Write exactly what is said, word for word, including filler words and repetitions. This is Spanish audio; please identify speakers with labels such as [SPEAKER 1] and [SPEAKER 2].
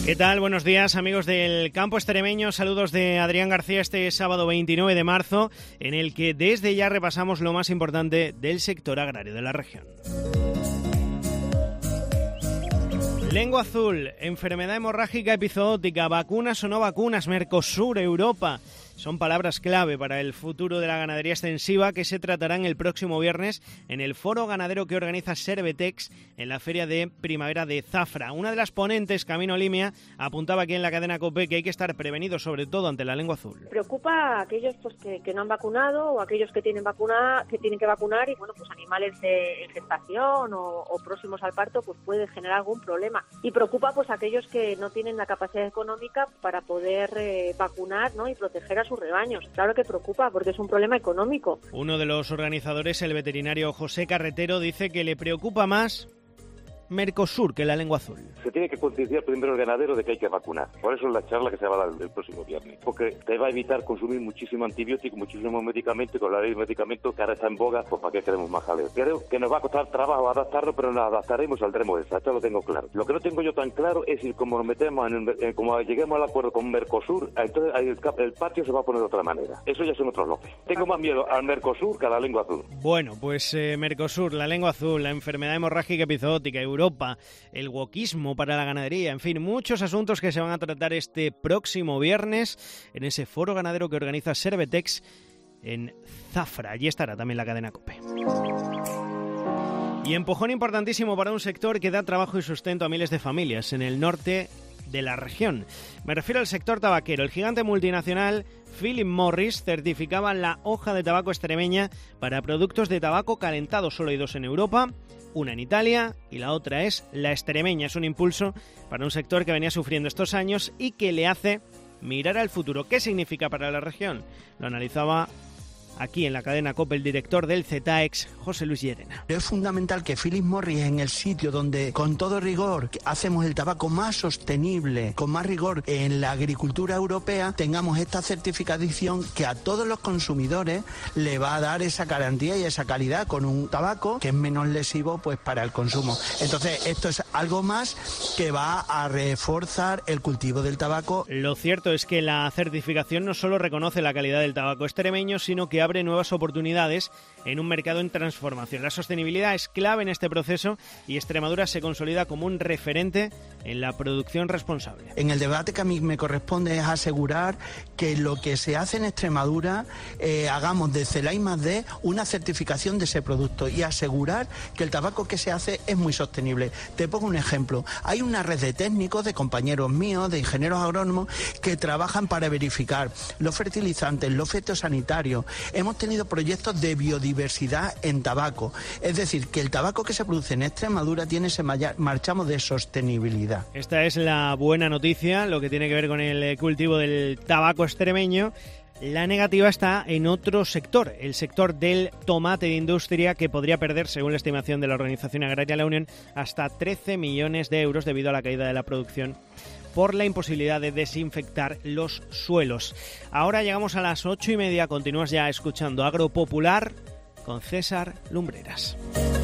[SPEAKER 1] ¿Qué tal? Buenos días, amigos del campo extremeño. Saludos de Adrián García este sábado veintinueve de marzo, en el que desde ya repasamos lo más importante del sector agrario de la región. Lengua azul, enfermedad hemorrágica epizootica, vacunas o no vacunas, Mercosur, Europa. Son palabras clave para el futuro de la ganadería extensiva que se tratarán el próximo viernes en el foro ganadero que organiza Servetex en la feria de primavera de Zafra. Una de las ponentes, Camino Limia, apuntaba aquí en la cadena COPE que hay que estar prevenidos sobre todo ante la lengua azul.
[SPEAKER 2] Preocupa a aquellos pues, que, que no han vacunado o aquellos que tienen vacuna, que tienen que vacunar y bueno, pues animales de, en gestación o, o próximos al parto pues puede generar algún problema. Y preocupa pues a aquellos que no tienen la capacidad económica para poder eh, vacunar, ¿no? y proteger a sus rebaños. Claro que preocupa porque es un problema económico.
[SPEAKER 1] Uno de los organizadores, el veterinario José Carretero, dice que le preocupa más Mercosur que la lengua azul.
[SPEAKER 3] Se tiene que concienciar primero el ganadero de que hay que vacunar. Por eso es la charla que se va a dar el próximo viernes. Porque te va a evitar consumir muchísimo antibiótico, muchísimos medicamentos, y con la ley de medicamentos que ahora está en boga, pues ¿para qué queremos más jaleo? Creo que nos va a costar trabajo adaptarlo, pero nos adaptaremos, saldremos de esa. Esto lo tengo claro. Lo que no tengo yo tan claro es si como nos metemos, en el, en, como lleguemos al acuerdo con Mercosur, entonces el, el patio se va a poner de otra manera. Eso ya son otros lopes. Tengo más miedo al Mercosur que a la lengua azul.
[SPEAKER 1] Bueno, pues eh, Mercosur, la lengua azul, la enfermedad hemorrágica epizootica, Europa, el wokismo para la ganadería, en fin, muchos asuntos que se van a tratar este próximo viernes en ese foro ganadero que organiza Servetex en Zafra. Allí estará también la cadena COPE. Y empujón importantísimo para un sector que da trabajo y sustento a miles de familias en el norte de la región. Me refiero al sector tabaquero. El gigante multinacional Philip Morris certificaba la hoja de tabaco extremeña para productos de tabaco calentado. Solo hay dos en Europa, una en Italia y la otra es la extremeña. Es un impulso para un sector que venía sufriendo estos años y que le hace mirar al futuro. ¿Qué significa para la región? Lo analizaba aquí en la cadena COPE el director del CETAEX, José Luis Llerena.
[SPEAKER 4] Es fundamental que Philip Morris, en el sitio donde con todo rigor hacemos el tabaco más sostenible, con más rigor en la agricultura europea, tengamos esta certificación que a todos los consumidores le va a dar esa garantía y esa calidad con un tabaco que es menos lesivo pues para el consumo. Entonces esto es algo más que va a reforzar el cultivo del tabaco.
[SPEAKER 1] Lo cierto es que la certificación no solo reconoce la calidad del tabaco extremeño, sino que abre nuevas oportunidades en un mercado en transformación. La sostenibilidad es clave en este proceso y Extremadura se consolida como un referente en la producción responsable.
[SPEAKER 4] En el debate que a mí me corresponde es asegurar que lo que se hace en Extremadura eh, hagamos de CELAI más D una certificación de ese producto y asegurar que el tabaco que se hace es muy sostenible. Te pongo un ejemplo. Hay una red de técnicos, de compañeros míos, de ingenieros agrónomos que trabajan para verificar los fertilizantes, los fitosanitarios. Hemos tenido proyectos de biodiversidad en tabaco. Es decir, que el tabaco que se produce en Extremadura tiene ese marchamo de sostenibilidad.
[SPEAKER 1] Esta es la buena noticia, lo que tiene que ver con el cultivo del tabaco extremeño. La negativa está en otro sector, el sector del tomate de industria, que podría perder, según la estimación de la Organización Agraria La Unión, hasta trece millones de euros debido a la caída de la producción por la imposibilidad de desinfectar los suelos. Ahora llegamos a las ocho y media, continúas ya escuchando Agropopular con César Lumbreras.